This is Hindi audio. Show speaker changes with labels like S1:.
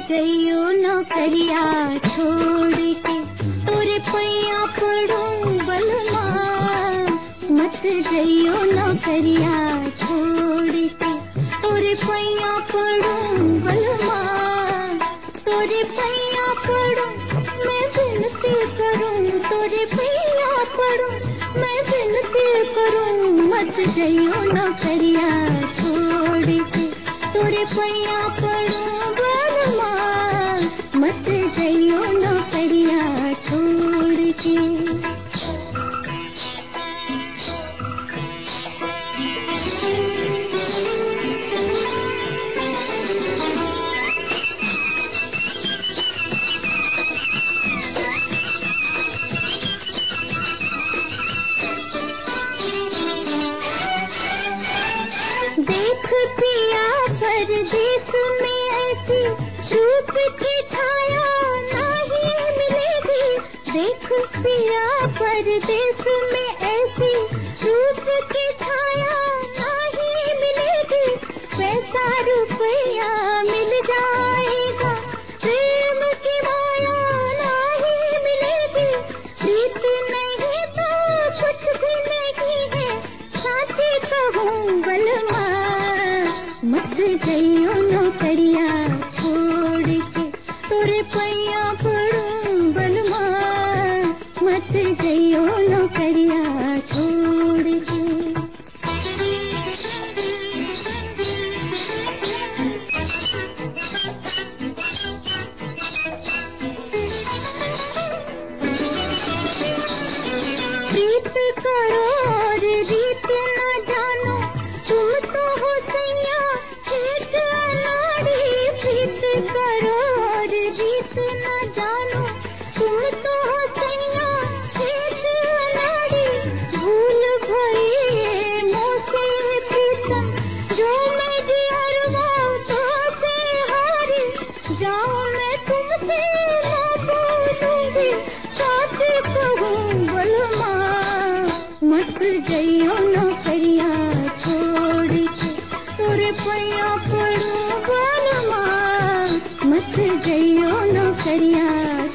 S1: जइयो नौकरिया छोड़ के, तोरे पैया पड़ूं बलमा। मत जइयो नौकरिया छोड़ के, तोरे पैया पड़ूं बलमा। तोरे पैया पड़ूं मैं विनती करूं, तोरे पैया पड़ूं मैं विनती करूं। मत जइयो नौकरिया छोड़ के, तोरे पैया पड़ूं बलमा। मत जइयो नौकरिया छोड़ के। देख पिया परदेस में ऐसी रूप की छाया नहीं मिलेगी। देख पिया परदेस में ऐसी रूप की छाया नहीं मिलेगी। पैसा रुपया मिल जाएगा, प्रेम की माया नहीं मिलेगी। प्रीत नहीं तो कुछ भी नहीं है, साची कहूँ बलमा। मत जइयो नौकरिया छोड़ के, तोरे पैया पड़ूं बलमा। मत जइयो नौकरिया छोड़ के। प्रीत करो और रीत न जानो, तुम तो हो सैया खेत अनाड़ी। प्रीत करो और रीत न जानो, तुम तो हो सैया खेत अनाड़ी। भूल भई मोसे प्रीतम, जो मैं जियरवा तो से हारी। जाओ मैं तुमसे न बोलूंगी, साच कहूँ बलमा। मत जइयो नौकरिया छोड़ के, तोरे पैया पड़ूं बलमा। मत जइयो नौकरिया